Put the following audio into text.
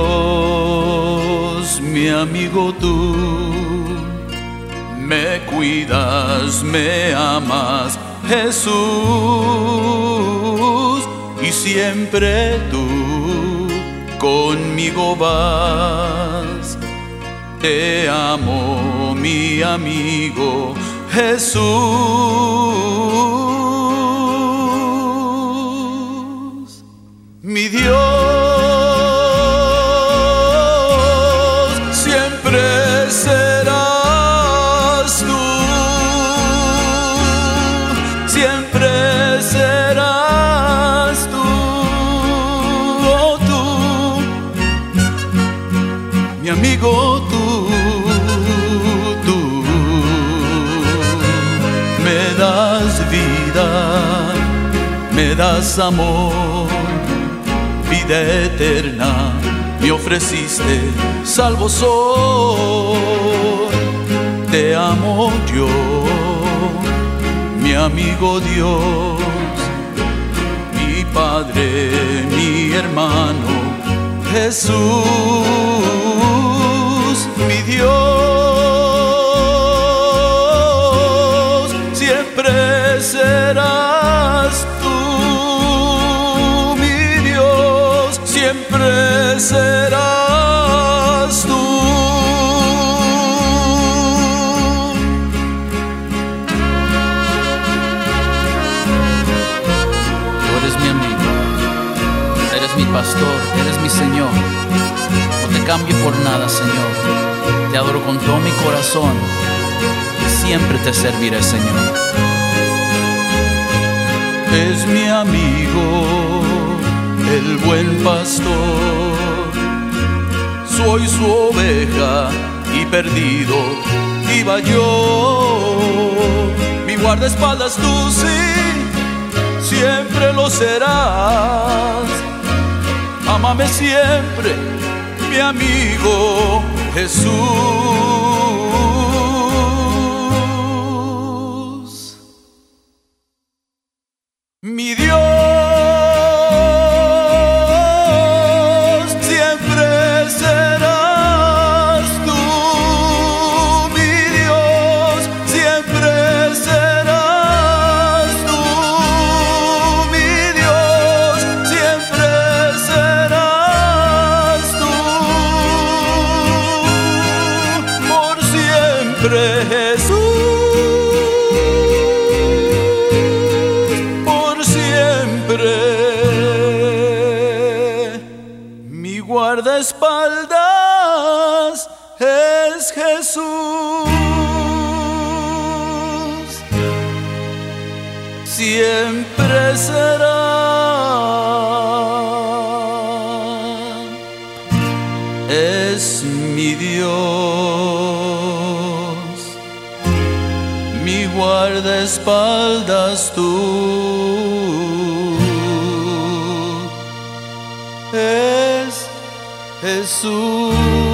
Dios, mi amigo tú, me cuidas, me amas, Jesús, y siempre tú conmigo vas. Te amo, mi amigo Jesús, mi Dios, siempre serás tú, siempre serás tú, oh tú, mi amigo tú. Me das vida, me das amor, vida eterna, me ofreciste, salvo soy. Te amo yo, mi amigo Dios, mi Padre, mi hermano, Jesús, mi Dios, siempre serás tú, mi Dios, siempre serás tú. Tú eres mi amigo, eres mi pastor, eres mi Señor. No te cambio por nada, Señor. Te adoro con todo mi corazón y siempre te serviré, Señor. Es mi amigo, el buen pastor. Soy su oveja y perdido iba yo. Mi guardaespaldas tú, sí, siempre lo serás. Ámame siempre, mi amigo Jesús, mi Dios, siempre serás tú, mi Dios, siempre serás tú, mi Dios, siempre serás tú, por siempre Jesús. Mi guardaespaldas es Jesús, siempre será, es mi Dios, mi guardaespaldas tú. Es Jesús.